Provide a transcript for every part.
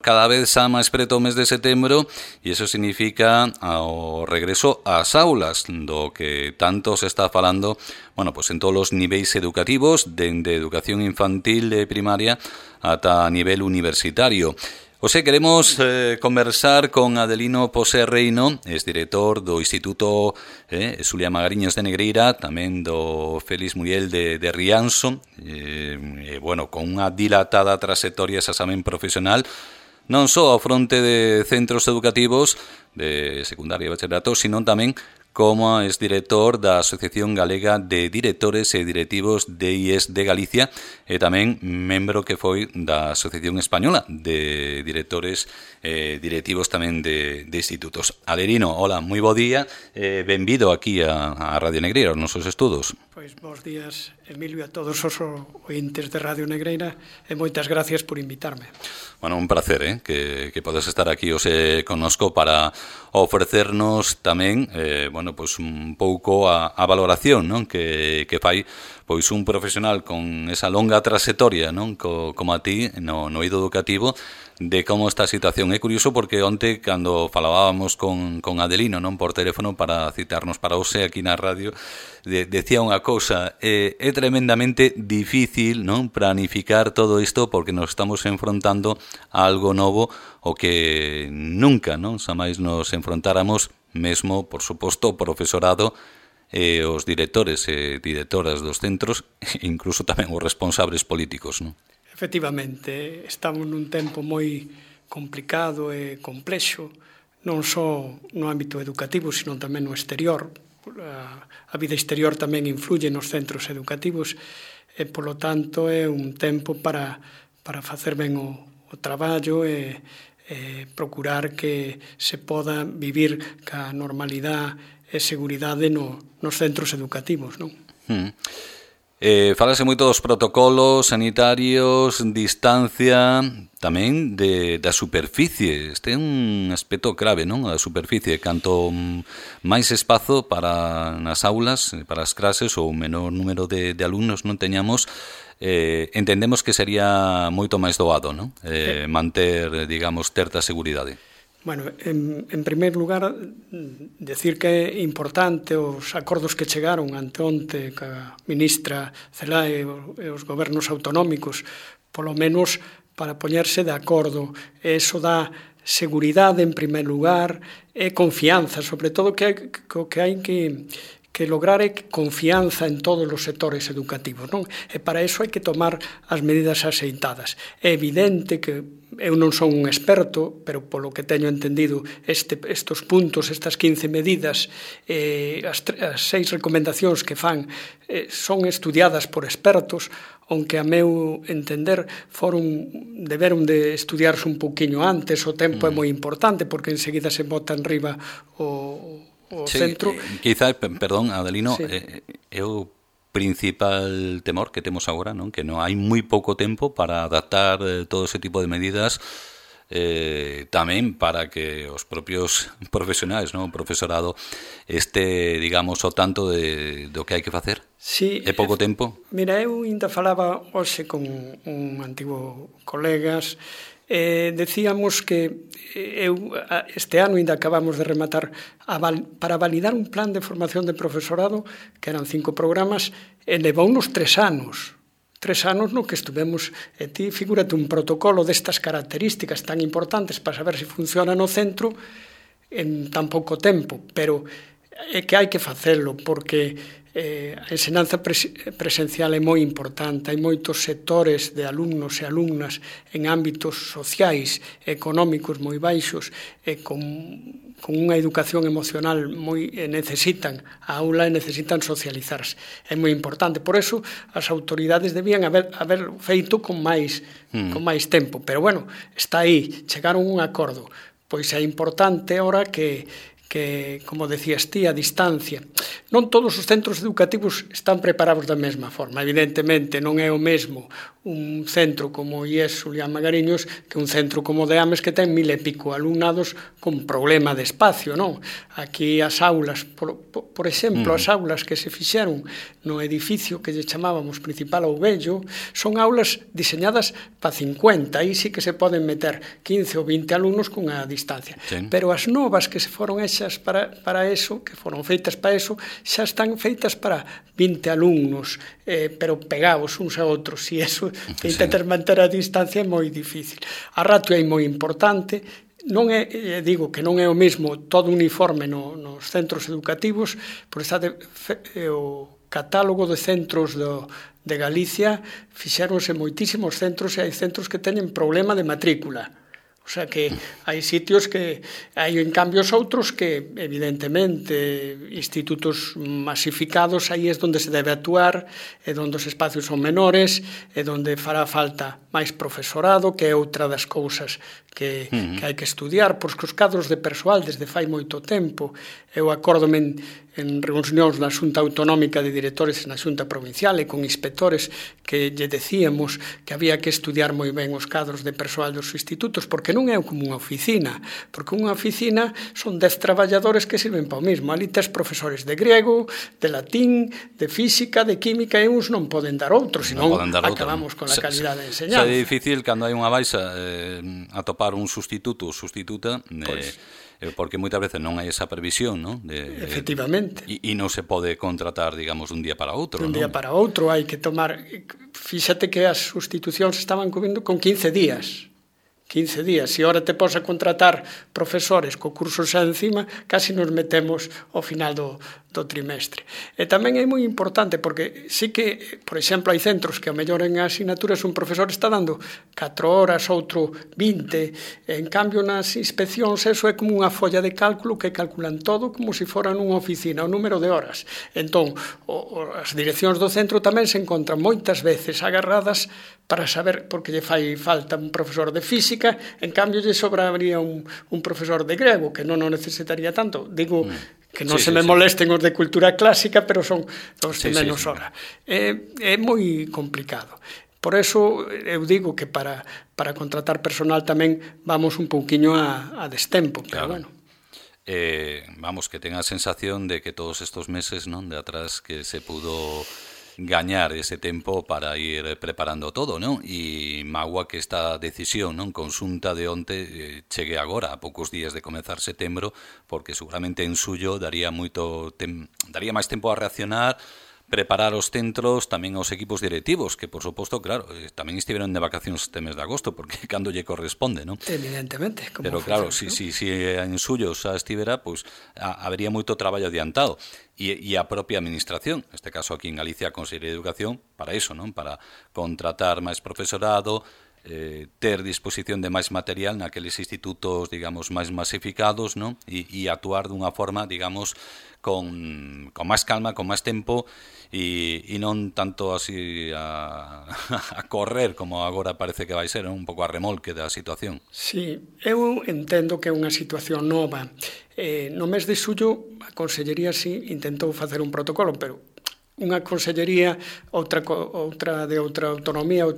cada vez xa máis preto o mes de setembro e iso significa o regreso ás aulas, do que tanto se está falando, bueno, pues en todos os niveis educativos, dende educación infantil e primaria ata a nivel universitario. Ose, queremos conversar con Adelino Posé Reino, exdirector do Instituto Xulia Magariños de Negreira, tamén do Félix Muriel de Rianxo, bueno, con unha dilatada trayectoria xa saben profesional, non só ao fronte de centros educativos de secundaria e bachillerato, sino tamén como exdirector da Asociación Galega de Directores e Directivos de IES de Galicia e tamén membro que foi da Asociación Española de Directores e Directivos tamén de institutos. Adelino, hola, moi bo día, benvido aquí a Radio Negreira, aos nosos estudos. Pois bons días, Emilio, a todos os ointes de Radio Negreira e moitas gracias por invitarme. Bueno, un placer, que podes estar aquí hoxe connosco para ofrecernos tamén, bueno, pois un pouco a valoración, non, que fai pois un profesional con esa longa trayectoria, non, como a ti no eido educativo, de como está a situación. É curioso porque onte, cando falábamos con Adelino, non, por teléfono para citarnos para hoxe aquí na radio, decía unha cousa, é tremendamente difícil, non, planificar todo isto porque nos estamos enfrontando a algo novo o que nunca, non, xa máis nos enfrontáramos, mesmo, por suposto, o profesorado e os directores e directoras dos centros, e incluso tamén os responsables políticos, non? Efectivamente, estamos nun tempo moi complicado e complexo, non só no ámbito educativo, sino tamén no exterior. A vida exterior tamén influye nos centros educativos e, polo tanto, é un tempo para facer ben o traballo e procurar que se poda vivir ca normalidade e seguridade nos centros educativos, non? Falase moito dos protocolos sanitarios, distancia, tamén da superficie. Este é un aspecto clave, non? A superficie, canto máis espazo para nas aulas, para as clases ou menor número de alumnos non teñamos, entendemos que sería moito máis doado, non? Manter, digamos, certa seguridade. Bueno, en primeiro lugar, decir que é importante os acordos que chegaron anteonte ca ministra Celaá e os gobernos autonómicos, polo menos para poñerse de acordo. Eso dá seguridade en primeiro lugar e confianza, sobre todo que hai que lograr é confianza en todos os sectores educativos, non? E para iso hai que tomar as medidas axeitadas. É evidente que eu non son un experto, pero polo que teño entendido estes puntos, estas 15 medidas, as 6 recomendacións que fan son estudiadas por expertos, aunque a meu entender deberon de estudiarse un pouquiño antes, o tempo é moi importante, porque enseguida se bota en riba o centro. Quizá, perdón, Adelino, sí. É o principal temor que temos agora, non? Que non hai moi pouco tempo para adaptar todo ese tipo de medidas, tamén para que os propios profesionais, non? O profesorado este, digamos, o tanto do que hai que facer. Sí, é pouco tempo? Mira, eu ainda falaba hoxe con un antigo colegas. Decíamos que este ano ainda acabamos de rematar para validar un plan de formación de profesorado que eran 5 programas e levounos 3 anos. 3 anos no que estuvemos, ti figúrate un protocolo destas características tan importantes para saber se funciona no centro en tan pouco tempo, pero é que hai que facelo porque a ensinanza presencial é moi importante, hai moitos sectores de alumnos e alumnas en ámbitos sociais e económicos moi baixos e con unha educación emocional necesitan a aula e necesitan socializarse. É moi importante, por eso as autoridades debían haber feito con máis tempo, pero bueno, está aí, chegaron a un acordo. Pois é importante ahora que que, como decías ti, a distancia. Non todos os centros educativos están preparados da mesma forma. Evidentemente, non é o mesmo un centro como IES Julián Magariños que un centro como de Ames que ten 1000 e pico alumnados con problema de espacio, non? Aquí as aulas, por exemplo, as aulas que se fixeron no edificio que lle chamábamos Principal ao Vello, son aulas diseñadas para 50, aí sí que se poden meter 15 ou 20 alumnos cunha distancia. Sí. Pero as novas que se foron hechas para eso, que foron feitas para eso, xa están feitas para 20 alumnos, pero pegados uns a outros, e eso, que intentar manter a distancia é moi difícil. A ratio é moi importante, non é, digo que non é o mesmo todo uniforme nos centros educativos, por está o catálogo de centros de Galicia, fixéronse moitísimos centros e hai centros que teñen problema de matrícula. O sea que hai sitios que hai en cambios outros que evidentemente institutos masificados aí é onde se debe actuar, é onde os espacios son menores, é onde fará falta máis profesorado, que é outra das cousas que hai que estudiar, pois que os cadros de persoal desde fai moito tempo, eu acórdome en reunións na Xunta Autonómica de Directores na Xunta Provincial e con inspectores que lle decíamos que había que estudiar moi ben os cadros de persoal dos institutos, porque non é como unha oficina, porque unha oficina son 10 traballadores que sirven para o mesmo. Ali tes profesores de griego, de latín, de física, de química, e uns non poden dar outros, senón acabamos con a calidad de enseñanza. É difícil cando hai unha baixa atopar un sustituto ou sustituta, porque moitas veces non hai esa previsión, non? Efectivamente. E non se pode contratar, digamos, dun día para outro, non? Un día para outro hai que tomar... Fíxate que as sustitucións estaban cubrindo con 15 días. 15 días. Se ahora te pos a contratar profesores co curso xa encima, casi nos metemos ao final do trimestre. E tamén é moi importante, porque sí que, por exemplo, hai centros que ao mellor en asignaturas un profesor está dando 4 horas, outro 20, en cambio nas inspeccións eso é como unha folla de cálculo que calculan todo como se fora nunha oficina, o número de horas. Entón, as direccións do centro tamén se encontran moitas veces agarradas para saber, porque lle fai falta un profesor de física, en cambio lle sobraría un profesor de grego, que non o necesitaría tanto. Digo que non se me molesten os de cultura clásica, pero son os de menos hora. É moi complicado. Por eso eu digo que para contratar personal tamén vamos un pouquiño a destempo, pero bueno. Vamos, que ten a sensación de que todos estos meses, non, de atrás, que se pudo gañar ese tempo para ir preparando todo, non? E magua que esta decisión, non, consunta de onte chegue agora, a poucos días de comezar setembro, porque seguramente en suyo daría máis tempo a reaccionar, preparar os centros, tamén os equipos directivos, que por suposto, claro, tamén estiveron de vacacións este mes de agosto, porque cando lle corresponde, non? Evidentemente. Pero claro, si en suyo xa estivera, pois habería moito traballo adiantado. E a propia administración, neste caso aquí en Galicia, a Consellería de Educación, para iso, non? Para contratar máis profesorado, ter disposición de máis material naqueles institutos, digamos, máis masificados, non? E actuar dunha forma, digamos, con máis calma, con máis tempo, e non tanto así a correr como agora parece que vai ser, un pouco a remolque da situación. Sí, eu entendo que é unha situación nova. No mes de xullo a Consellería sí intentou facer un protocolo, pero unha consellería, outra de outra autonomía,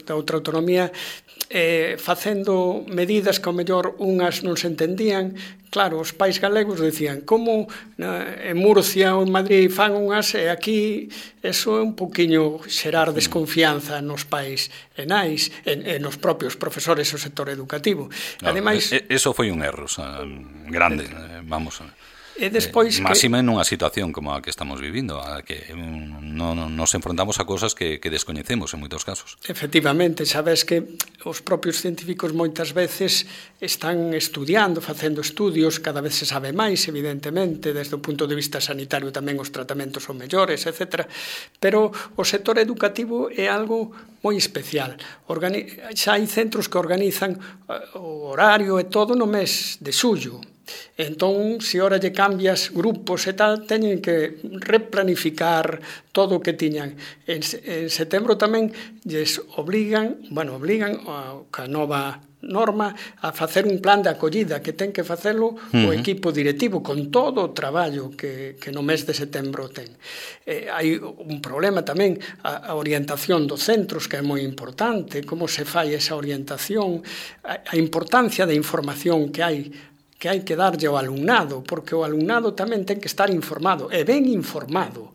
facendo medidas que ao mellor unhas non se entendían. Claro, os pais galegos decían como en Murcia ou en Madrid fan unhas e aquí eso é un poquinho xerar desconfianza nos pais e nais, e nos propios profesores do sector educativo. Ademais, eso foi un erro grande, vamos a... E despois máxima nunha situación como a que estamos vivindo, a que nos enfrontamos a cosas que descoñecemos en moitos casos. Efectivamente, sabes que os propios científicos moitas veces están estudiando, facendo estudios, cada vez se sabe máis, evidentemente, desde o punto de vista sanitario tamén os tratamentos son mellores, etc. Pero o sector educativo é algo moi especial. Xa hai centros que organizan o horario e todo no mes de xullo. Entón, se ora lle cambias grupos e tal, teñen que replanificar todo o que tiñan. En setembro tamén lles obligan a nova norma a facer un plan de acollida que ten que facelo o equipo directivo con todo o traballo que no mes de setembro ten. Hai un problema tamén, a orientación dos centros, que é moi importante, como se fai esa orientación, a importancia da información que hai que darlle ao alumnado, porque o alumnado tamén ten que estar informado, e ben informado.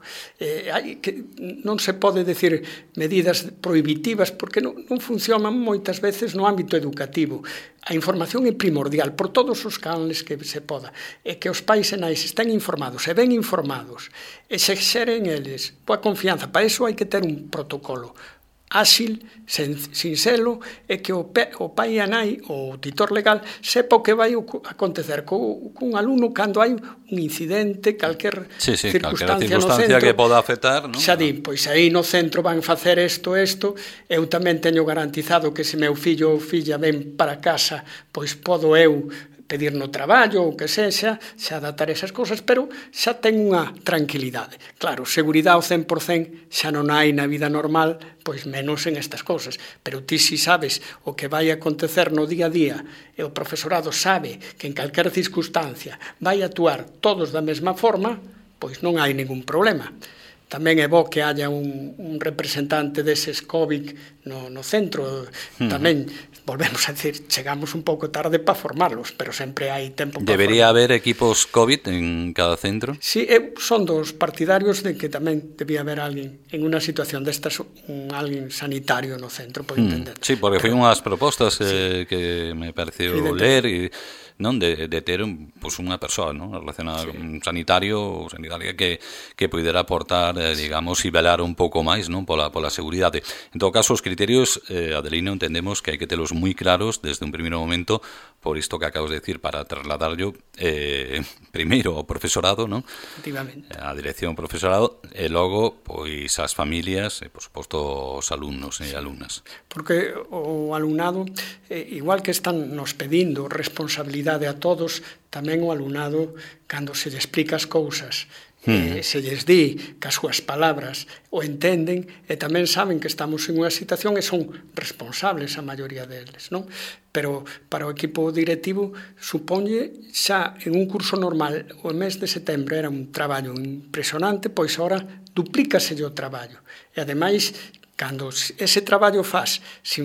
Non se pode decir medidas prohibitivas, porque non funcionan moitas veces no ámbito educativo. A información é primordial por todos os canales que se poda, e que os pais e nais estén informados, e ben informados, e se xeren eles coa confianza. Para iso hai que ter un protocolo áxil, sinxelo, e que o pai e a nai, o tutor legal, sepa o que vai acontecer cun alumno cando hai un incidente, calquer circunstancia no centro que poda afectar, non? Xa di, pois aí no centro van facer isto, eu tamén teño garantizado que se meu fillo ou filla ven para casa, pois podo eu pedir no traballo ou que sexa, xa adaptar esas cousas, pero xa ten unha tranquilidade. Claro, seguridade ao 100% xa non hai na vida normal, pois menos en estas cousas, pero ti si sabes o que vai acontecer no día a día e o profesorado sabe que en calquer circunstancia vai actuar todos da mesma forma, pois non hai ningún problema. Tamén é bo que haya un representante deses COVID no centro. Tamén, volvemos a decir, chegamos un pouco tarde para formarlos, pero sempre hai tempo para Debería haber equipos COVID en cada centro? Sí, son dos partidarios de que tamén debía haber alguén en unha situación destas, alguén sanitario no centro, por entender. Sí, porque foi unhas propostas que me pareceu ler e non de ter unha persoa, non, relacionada con un sanitario ou sanitaria que pudera aportar, digamos, e velar un pouco máis, non, pola seguridade. En todo caso, os criterios, Adelino, entendemos que hai que telos moi claros desde un primeiro momento, por isto que acabas de decir, para trasladarlo primeiro ao profesorado, non? Efectivamente. A dirección ao profesorado e logo, pois, as familias e, por suposto, os alumnos e alumnas. Porque o alumnado, igual que están nos pedindo responsabilidade a todos, tamén o alumnado, cando se lle explica as cousas, se lles di que as súas palabras o entenden e tamén saben que estamos en unha situación e son responsables a maioría deles, non? Pero para o equipo directivo suponlle xa en un curso normal o mes de setembro era un traballo impresionante, pois agora duplícaselle o traballo e ademais cando ese traballo faz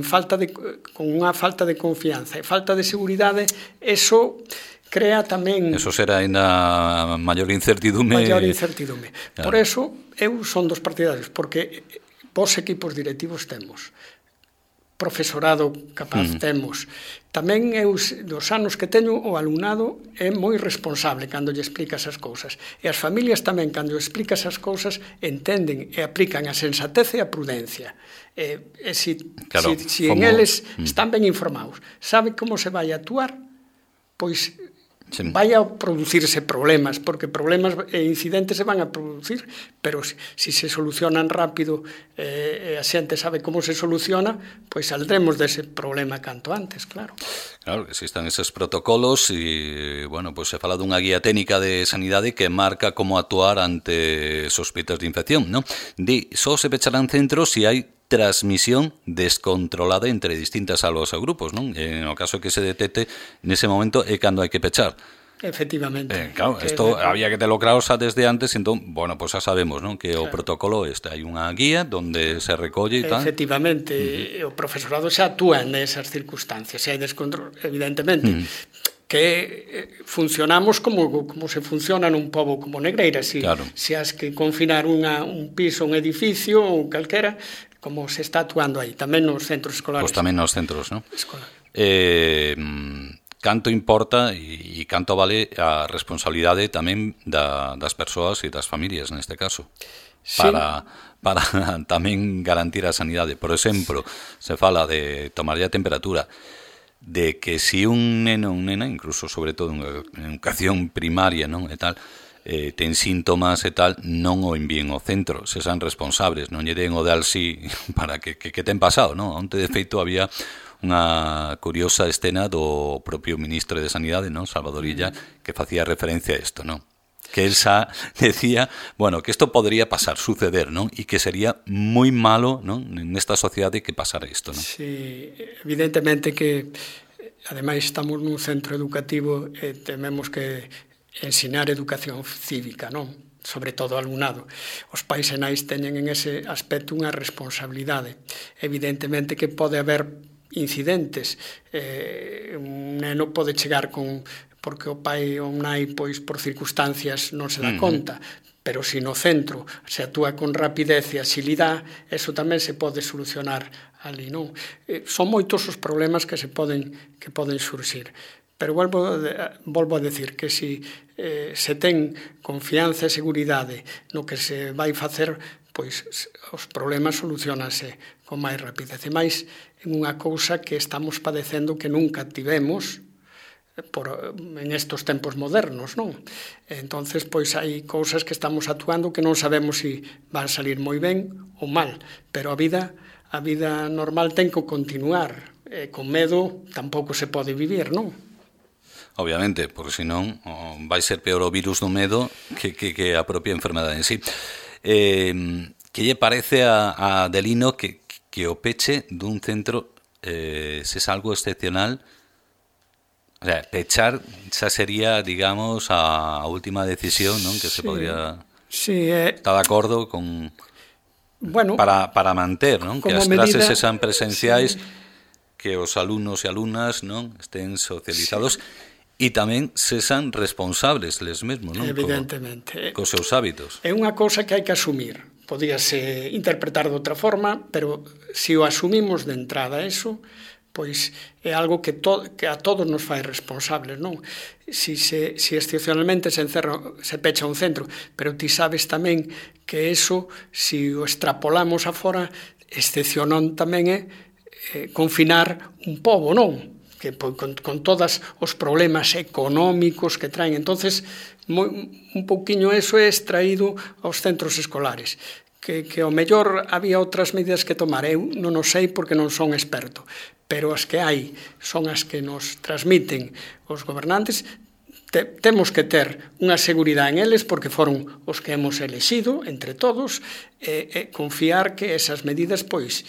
con unha falta de confianza e falta de seguridade, eso crea tamén... Eso será ainda maior incertidume. Maior incertidume. Claro. Por eso, eu son dos partidarios, porque vos equipos directivos temos, profesorado capaz temos. Tamén eu, dos anos que teño, o alumnado é moi responsable cando lle explicas as cousas. E as familias tamén, cando lle explicas as cousas, entenden e aplican a sensatez e a prudencia. E si en eles están ben informados, saben como se vai a actuar, pois vai a producirse problemas, porque problemas e incidentes se van a producir, pero si se solucionan rápido e a xente sabe como se soluciona, pois saldremos dese problema canto antes, claro. Claro, que existan eses protocolos e, bueno, pois se fala dunha guía técnica de sanidade que marca como actuar ante sospeitas de infección, non? Só se pecharán centros se hai transmisión descontrolada entre distintas aulas ou grupos, non? En o caso que se detecte nese momento é cando hai que pechar. Efectivamente. Claro, isto había que telo claro xa desde antes, entón, bueno, pois xa sabemos, non? Que o protocolo hai unha guía donde se recolle e tal. Efectivamente, o profesorado xa actúa nesas circunstancias, se hai descontrol, evidentemente. Que funcionamos como se funciona nun pobo como Negreira, se has que confinar un piso, un edificio ou calquera, como se está actuando aí, tamén nos centros escolares. Pois tamén nos centros, non? Canto importa e canto vale a responsabilidade tamén das persoas e das familias, neste caso, para tamén garantir a sanidade. Por exemplo, se fala de tomarlle a temperatura, de que si un neno ou nena, incluso sobre todo en educación primaria, non, e tal, ten síntomas e tal, non o envíen ao centro, se san responsables, non lle den o de alsi para que ten pasado, non? Onte, de feito, había unha curiosa escena do propio ministro de Sanidade, non, Salvador Illa, que facía referencia a isto, non? Que él xa decía, bueno, que isto podría pasar, suceder, non? E que sería moi malo, non, nesta sociedade que pasara isto, non? Sí, evidentemente que ademais estamos nun centro educativo e tememos que ensinar educación cívica, non? Sobre todo ao alumnado. Os pais e nais teñen en ese aspecto unha responsabilidade. Evidentemente que pode haber incidentes. Un neno pode chegar con porque o pai ou nai, pois, por circunstancias non se dá conta, pero se no centro se actúa con rapidez e axilidade, eso tamén se pode solucionar ali, non? Son moitos os problemas que poden surxir. Pero volvo a decir que se ten confianza e seguridade no que se vai facer, pois os problemas solucionanse con máis rapidez. E máis en unha cousa que estamos padecendo que nunca tivemos en estos tempos modernos, non? Entonces, pois hai cousas que estamos actuando que non sabemos se van salir moi ben ou mal, pero a vida normal ten que continuar. Con medo tampouco se pode vivir, non? Obviamente, porque senón vai ser peor o virus do medo que a propia enfermedade en sí. Que lle parece a Adelino que o peche dun centro se é algo excepcional? O sea, pechar xa sería, digamos, a última decisión, non? Que se podría... Sí, está de acordo con... Bueno, para manter, non? Que as clases sexan presenciais, sí, que os alumnos e alumnas, non, estén socializados, e tamén sexan responsables les mesmos, non? Evidentemente. Cos seus hábitos. É unha cousa que hai que asumir. Podíase interpretar de outra forma, pero se o asumimos de entrada eso, pois é algo que a todos nos fai responsables, non? Se excepcionalmente se pecha un centro, pero ti sabes tamén que eso, se o extrapolamos afora, excepcionón tamén é confinar un pobo, non? Que con todos os problemas económicos que traen. Entonces, un pouquiño eso é extraído aos centros escolares. Que ao mellor había outras medidas que tomar. Eu non o sei porque non son experto, pero as que hai son as que nos transmiten os gobernantes. Temos que ter unha seguridade en eles porque foron os que hemos elexido entre todos e confiar que esas medidas, pois,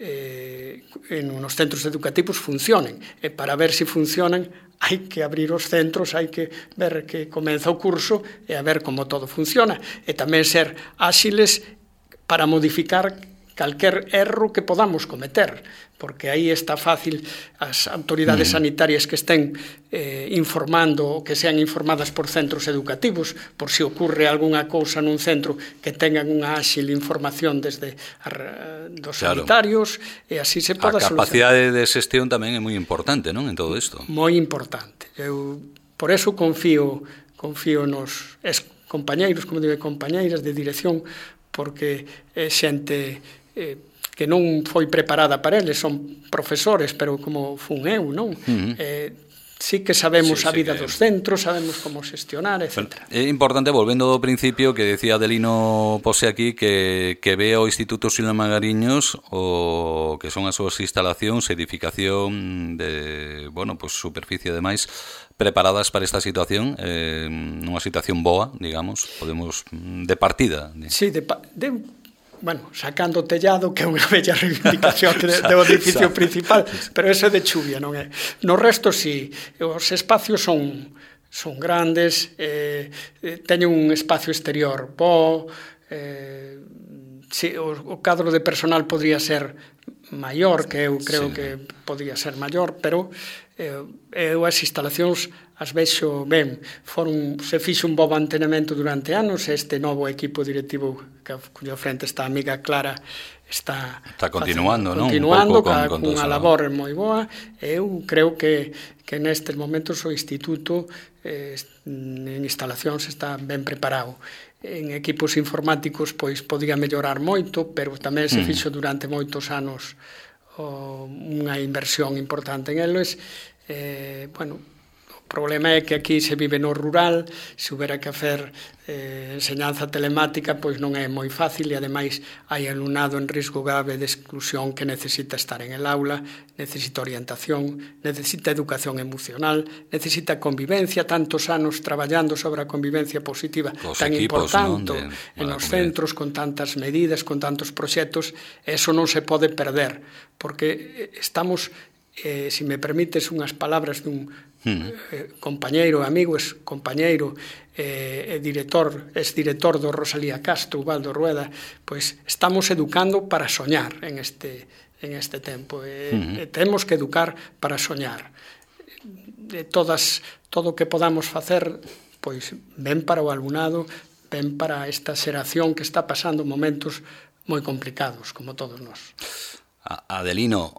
nos centros educativos funcionen. E para ver se funcionan hai que abrir os centros, hai que ver que comeza o curso e a ver como todo funciona. E tamén ser áxiles para modificar calquer erro que podamos cometer, porque aí está fácil as autoridades sanitarias que estén informando ou que sean informadas por centros educativos, por se ocurre algunha cousa nun centro que tengan unha áxil información desde dos sanitarios, e así se poda solucionar. A capacidade de xestión tamén é moi importante, non, en todo isto? Moi importante. Eu, por eso, confío nos compañeiros, como digo, compañeiras de dirección, porque é xente que non foi preparada para eles, son profesores, pero como fun eu, non? Sí que sabemos a vida dos centros, sabemos como xestionar, etc. É importante, volvendo ao principio, que decía Adelino Pose aquí, que ve o Instituto Silva Magariños o que son as súas instalacións, edificación de, bueno, pues superficie e demais, preparadas para esta situación, nunha situación boa, digamos, podemos, de partida. Sí, bueno, sacando o tellado, que é unha bella reivindicación do edificio principal, pero eso é de chuvia, non é? No resto, sí, os espacios son grandes, teñen un espacio exterior bo, o cadro de personal podría ser maior, que eu creo que podía ser maior, pero eu as instalacións as vexo ben. Se fixo un bo mantenimento durante anos, este novo equipo directivo cuya frente está a amiga Clara está continuando, non? Continuando cunha labor moi boa. Eu creo que nestes momentos o Instituto en instalacións está ben preparado. En equipos informáticos pois podía mellorar moito, pero tamén se fixo durante moitos anos unha inversión importante en eles. Bueno, o problema é que aquí se vive no rural, se houbera que hacer enseñanza telemática, pois non é moi fácil, e ademais hai alumnado en risco grave de exclusión que necesita estar en el aula, necesita orientación, necesita educación emocional, necesita convivencia, tantos anos traballando sobre a convivencia positiva tan importante en os centros, con tantas medidas, con tantos proxectos. Eso non se pode perder, porque estamos se me permites unhas palabras dun compañeiro, amigo, compañeiro, exdirector do Rosalía Castro, Ubaldo Rueda, pois estamos educando para soñar en este tempo. Temos que educar para soñar. Todo o que podamos facer, pois ben para o alumnado, ben para esta xeración que está pasando momentos moi complicados, como todos nós. Adelino,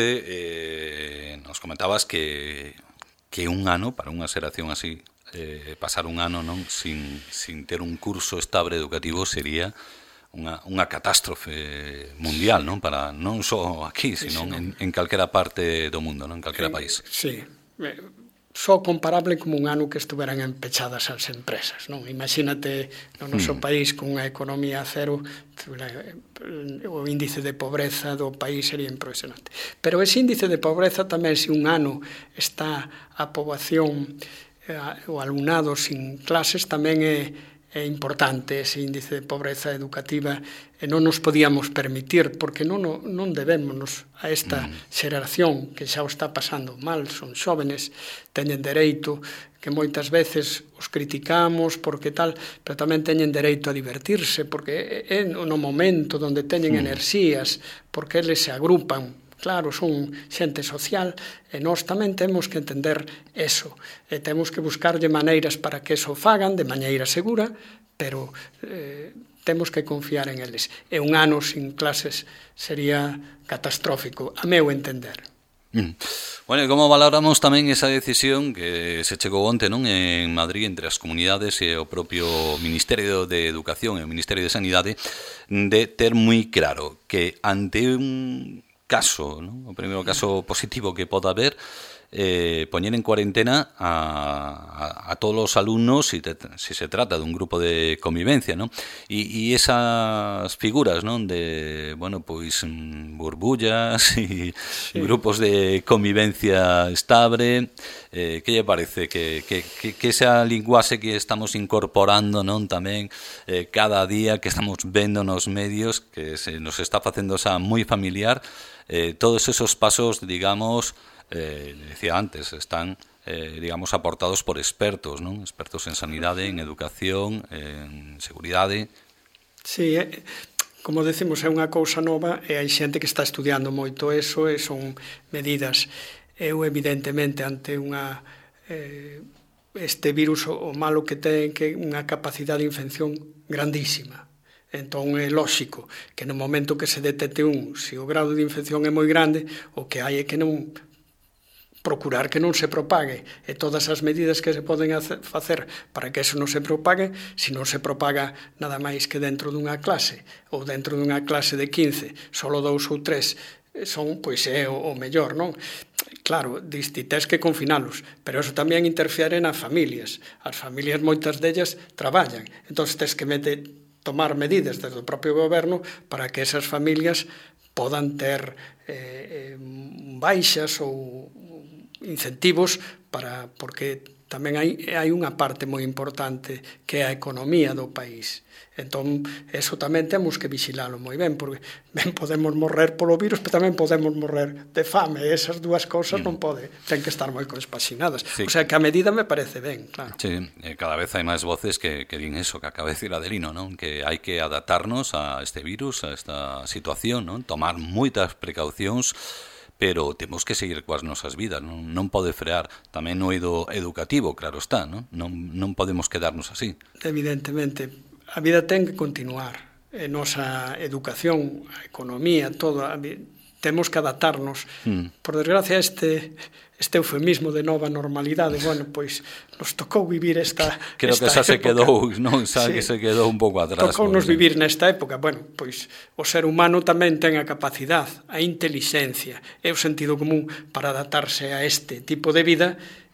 onte nos comentabas que un ano, para unha xeración así, pasar un ano non sin ter un curso estable educativo sería unha catástrofe mundial, non? Para non só aquí, sino en calquera parte do mundo, non? En calquera país. Sí, só comparable como un ano que estuveran empechadas as empresas, non? Imagínate no noso país con unha economía cero, o índice de pobreza do país sería impresionante. Pero ese índice de pobreza tamén, se un ano está a poboación, o alumnado sin clases, tamén é importante ese índice de pobreza educativa, e non nos podíamos permitir, porque non debémonos a esta xeración que xa o está pasando mal, son xóvenes, teñen dereito, que moitas veces os criticamos porque tal, pero tamén teñen dereito a divertirse, porque é no momento onde teñen enerxías, porque eles se agrupan. Claro, son xente social, e nós tamén temos que entender eso, e temos que buscarlle maneiras para que eso fagan de maneira segura, pero temos que confiar en eles. E un ano sin clases sería catastrófico, a meu entender. Bueno, e como valoramos tamén esa decisión que se chegou onte, non, en Madrid, entre as comunidades e o propio Ministerio de Educación e o Ministerio de Sanidade, de ter moi claro que ante un caso, ¿no? O primeiro caso positivo que poda haber, poñer en cuarentena a todos os alumnos si se trata dun grupo de convivencia, ¿no? E esas figuras, ¿no? De, bueno, pois burbullas e grupos de convivencia estable, que lle parece que esa linguaxe que estamos incorporando, non, tamén cada día, que estamos vendo nos medios, que se nos está facendo xa moi familiar, todos esos pasos, digamos, decía antes, están, digamos, aportados por expertos, non? Expertos en sanidade, en educación, en seguridade. Sí, como decimos, é unha cousa nova e hai xente que está estudiando moito eso, e son medidas. Eu, evidentemente, ante este virus, o malo que ten, que unha capacidade de infección grandísima. Entón é lóxico que no momento que se detecte se o grado de infección é moi grande, o que hai é que non procurar que non se propague, e todas as medidas que se poden facer para que eso non se propague, se non se propaga nada máis que dentro dunha clase, ou dentro dunha clase de 15, solo 2 ou 3 son, pois é o mellor, non? Claro, ti tes que confinalos, pero eso tamén interfiere nas familias. As familias, moitas dellas, traballan, entón tes que tomar medidas desde o propio goberno para que esas familias podan ter baixas ou incentivos porque tamén hai unha parte moi importante que é a economía do país. Entón, eso tamén temos que vigilalo moi ben, porque ben podemos morrer polo virus, pero tamén podemos morrer de fame, e esas dúas cousas non ten que estar moi compaxinadas. Sí. O sea, que a medida me parece ben, claro. Sí, cada vez hai máis voces que din eso, que acaba de decir Adelino, non? Que hai que adaptarnos a este virus, a esta situación, non? Tomar moitas precaucións, pero temos que seguir coas nosas vidas, non pode frear tamén no eido educativo, claro está, non podemos quedarnos así. Evidentemente, a vida ten que continuar, a nosa educación, a economía, todo, temos que adaptarnos. Por desgracia, este eufemismo de nova normalidade, bueno, pois nos tocou vivir esta Creo que xa se quedou, non? Xa que se quedou un pouco atrás. Tocounos vivir nesta época. Bueno, pois o ser humano tamén ten a capacidade, a inteligencia e o sentido común para adaptarse a este tipo de vida,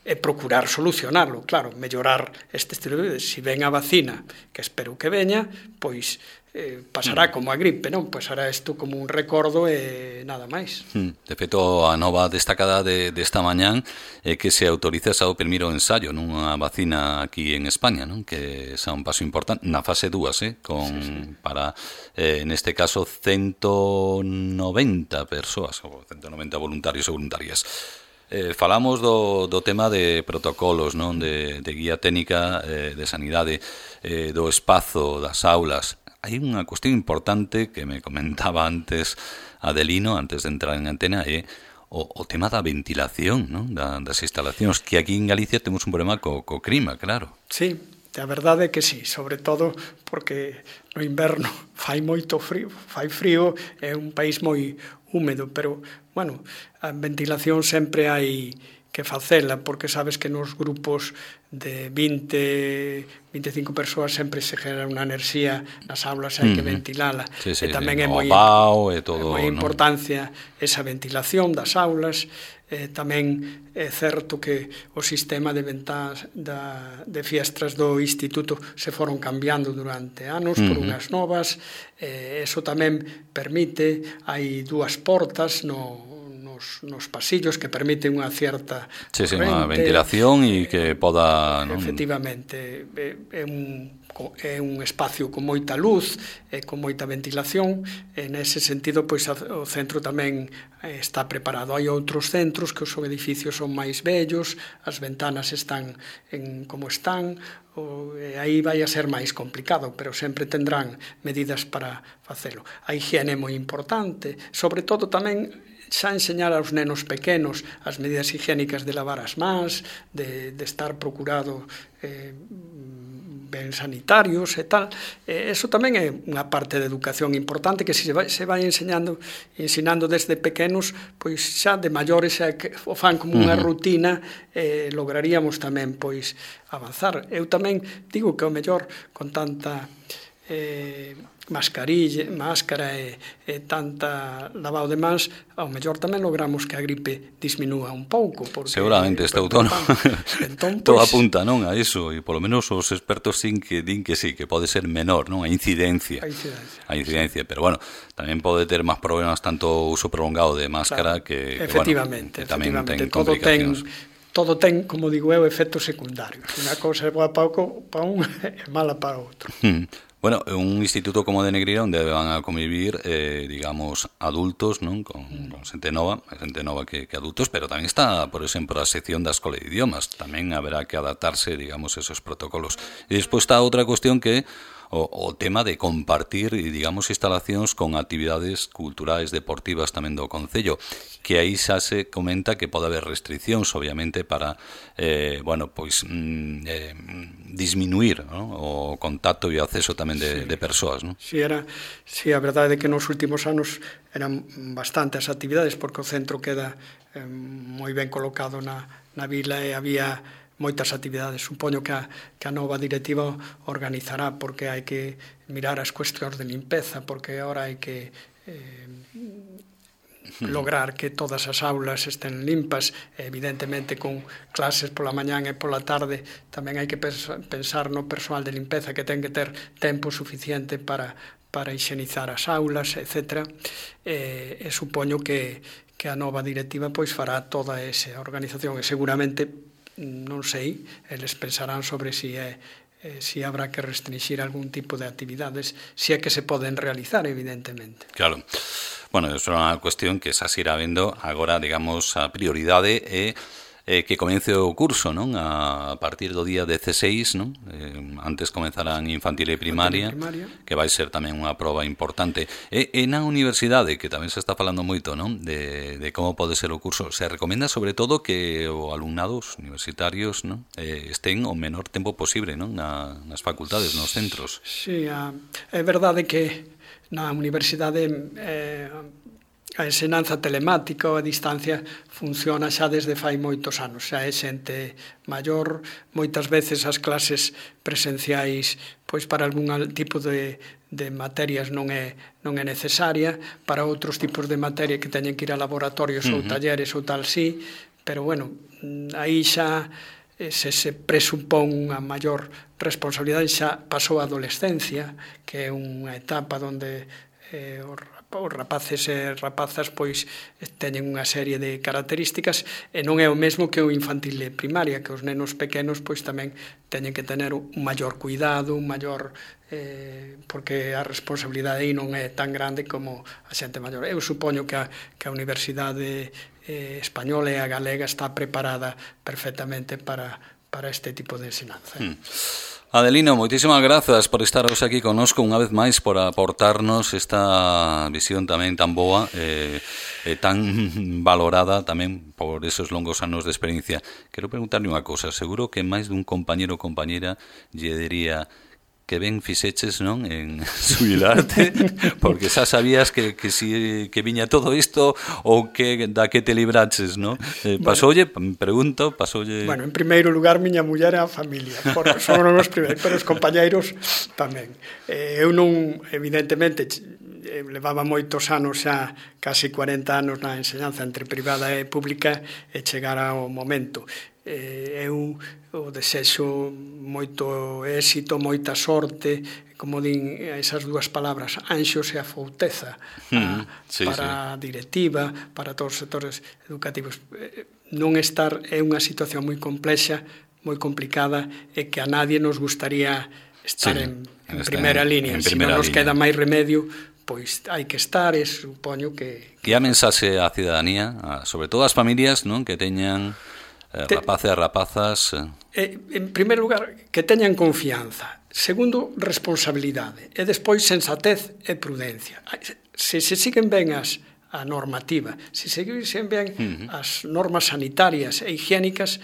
e procurar solucionarlo, claro, mellorar este estilo de vida. Se ven a vacina, que espero que veña, pois pasará como a gripe, non? Pois hará isto como un recordo e nada máis. De feito, a nova destacada desta mañán é que se autoriza xa o primeiro ensaio nunha vacina aquí en España, non? Que é un paso importante na fase 2, para, neste caso, 190 persoas, ou 190 voluntarios e voluntarias. Falamos do tema de protocolos, non? De guía técnica de sanidade, do espazo das aulas. Hai unha cuestión importante que me comentaba antes Adelino, antes de entrar en antena, é o tema da ventilación, non? Das instalacións, que aquí en Galicia temos un problema co clima, claro. Sí, a verdade é que sí, sobre todo porque no inverno fai moito frío, fai frío, é un país moi húmedo, pero, bueno, a ventilación sempre hai que facela, porque sabes que nos grupos de 20, 25 persoas sempre se genera unha enerxía nas aulas, hai que ventilala. Sí, e tamén é moi importancia esa ventilación das aulas. Tamén é certo que o sistema de ventas de fiestras do instituto se foron cambiando durante anos por unhas novas. Eso tamén permite, hai dúas portas nos pasillos que permiten unha certa corrente, unha ventilación e que poda... Efectivamente, é un espacio con moita luz e con moita ventilación. Nese sentido, pois o centro tamén está preparado. Hai outros centros que os edificios son máis vellos, as ventanas están como están, e aí vai a ser máis complicado, pero sempre tendrán medidas para facelo. A higiene é moi importante, sobre todo tamén xa enseñar aos nenos pequenos as medidas higiénicas de lavar as mans, de estar procurado ben sanitarios e tal. Eso tamén é unha parte de educación importante que se vai ensinando desde pequenos, pois xa de maiores xa o fan como unha rutina, lograríamos tamén pois avanzar. Eu tamén digo que o mellor con tanta máscara e tanta lavado de mans, ao mellor tamén logramos que a gripe disminúa un pouco. Seguramente este outono todo apunta, non, a iso, e polo menos os expertos din que sí, que pode ser menor, non, a incidencia, pero bueno, tamén pode ter máis problemas tanto o uso prolongado de máscara, claro, que efectivamente, tamén ten complicacións. Todo ten, como digo eu, efectos secundarios. Unha cousa é boa para un e mala para outro. Bueno, un instituto como de Negreira onde van a convivir, digamos, adultos, non, con xente nova que adultos, pero tamén está, por exemplo, a sección da Escola de Idiomas. Tamén haberá que adaptarse, digamos, esos protocolos. E despois está outra cuestión que o tema de compartir, digamos, instalacións con actividades culturais, deportivas tamén do Concello, que aí xa se comenta que pode haber restriccións, obviamente, para, disminuir, ¿no?, o contacto e o acceso tamén de persoas, ¿no? Sí, a verdade é que nos últimos anos eran bastantes actividades, porque o centro queda moi ben colocado na vila e había moitas actividades. Supoño que a nova directiva organizará, porque hai que mirar as cuestións de limpeza, porque agora hai que lograr que todas as aulas estén limpas, evidentemente con clases pola mañán e pola tarde. Tamén hai que pensar no persoal de limpeza, que ten que ter tempo suficiente para higienizar as aulas, etc. E supoño que a nova directiva pois fará toda esa organización, e seguramente, non sei, eles pensarán sobre si habrá que restringir algún tipo de actividades, si é que se poden realizar, evidentemente. Claro. Bueno, é unha cuestión que xa se irá vendo agora, digamos, a prioridade é que comece o curso, non? A partir do día 16, non? Antes comenzarán infantil e primaria, que vai ser tamén unha proba importante. E na universidade, que tamén se está falando moito, non? De como pode ser o curso, se recomenda sobre todo que o alumnado, os universitarios, non? Estén o menor tempo posible, non? Nas facultades, nos centros. Sí, é verdade que na universidade a ensinanza telemática ou a distancia funciona xa desde fai moitos anos. Xa é xente maior, moitas veces as clases presenciais pois para algún tipo de materias non é necesaria, para outros tipos de materia que teñen que ir a laboratorios ou talleres ou tal sí, pero bueno, aí xa se presupón unha maior responsabilidade, xa pasou a adolescencia, que é unha etapa onde os rapaces e rapazas pois teñen unha serie de características e non é o mesmo que o infantil e primaria, que os nenos pequenos pois tamén teñen que tener un maior cuidado, un maior porque a responsabilidade aí non é tan grande como a xente maior. Eu supoño que a Universidade Española e a Galega está preparada perfectamente para este tipo de ensinanza. Adelino, moitísimas grazas por estar hoxe aquí connosco unha vez máis, por aportarnos esta visión tamén tan boa e tan valorada tamén por esos longos anos de experiencia. Quero preguntarle unha cosa, seguro que máis dun compañero ou compañera lle diría que ben fixeches, non, en xubilarte, porque xa sabías que viña todo isto ou que da que te libraches, non? Pasoulle, pregunto, pasoulle... Bueno, en primeiro lugar, miña muller e a familia, porque son os primeiros, pero os compañeiros tamén. Eu non, evidentemente, levaba moitos anos xa, casi 40 anos na enseñanza entre privada e pública, e chegara o momento. Eu o desexo moito éxito, moita sorte, como din esas dúas palabras, anxos e a fouteza, para a directiva, para todos os sectores educativos. Non estar é unha situación moi complexa, moi complicada, e que a nadie nos gustaría estar en primeira línea. Se non nos queda máis remedio, pois hai que estar, e supoño que... E a mensaxe á cidadanía, sobre todo as familias, non, que teñan rapaces e rapazas... En primeiro lugar, que teñan confianza. Segundo, responsabilidade. E despois, sensatez e prudencia. Se siguen ben a normativa, se siguen ben as normas sanitarias e higiénicas,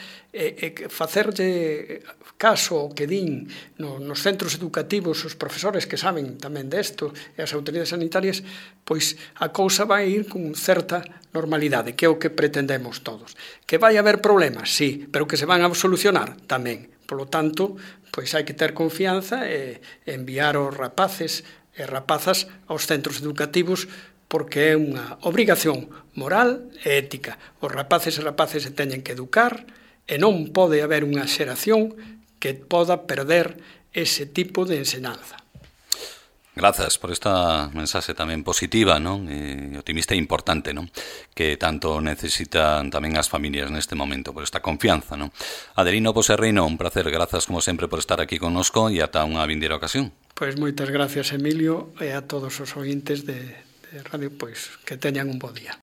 facerlle caso ao que din nos centros educativos os profesores que saben tamén desto e as autoridades sanitarias, pois a cousa vai ir con certa normalidade, que é o que pretendemos todos. Que vai haber problemas, sí, pero que se van a solucionar tamén. Por lo tanto, pois hai que ter confianza e enviar os rapaces e rapazas aos centros educativos, porque é unha obrigación moral e ética. Os rapaces e rapaces se teñen que educar e non pode haber unha xeración que poda perder ese tipo de enseñanza. Grazas por esta mensaxe tamén positiva, non? E optimista e importante, non? Que tanto necesitan tamén as familias neste momento, por esta confianza, non? Adelino Poserreino, un placer, grazas como sempre por estar aquí connosco e ata unha vindeira ocasión. Pois moitas gracias, Emilio, e a todos os ointes de radio, pois que teñan un bo día.